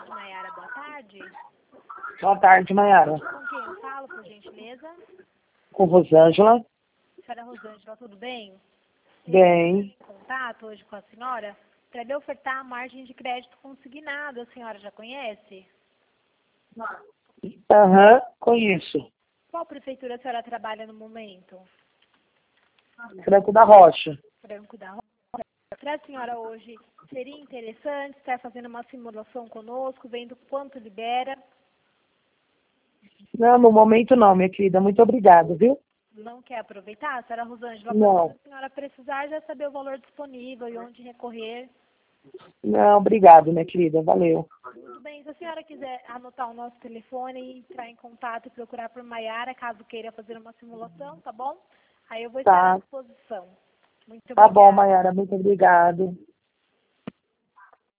Maiara, boa tarde. Boa tarde, Maiara. Com quem eu falo, por gentileza? Com Rosângela. Senhora Rosângela, tudo bem? Bem. Eu contato hoje com a senhora para lhe ofertar a margem de crédito consignado. A senhora já conhece? Aham, conheço. Qual prefeitura a senhora trabalha no momento? Franco da Rocha. Franco da Rocha. Para a senhora hoje, seria interessante estar fazendo uma simulação conosco, vendo quanto libera? Não, no momento não, minha querida. Muito obrigada, viu? Não quer aproveitar, senhora Rosângela? Não. Se a senhora precisar, já saber o valor disponível e onde recorrer. Não, obrigado, minha querida. Valeu. Tudo bem. Se a senhora quiser anotar o nosso telefone e entrar em contato e procurar por Maiara, caso queira fazer uma simulação, tá bom? Aí eu vou estar à Tá. disposição. Muito Tá bom, obrigada. Maiara. Muito obrigado.